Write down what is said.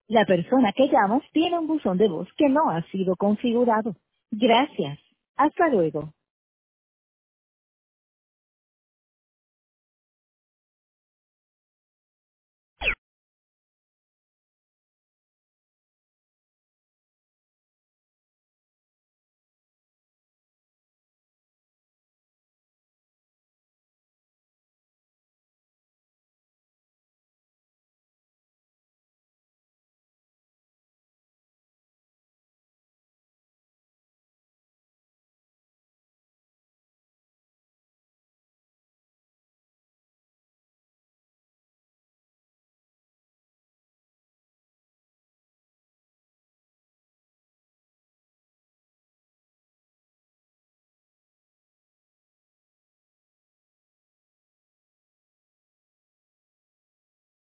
La persona que llamas tiene un buzón de voz que no ha sido configurado. Gracias. Hasta luego.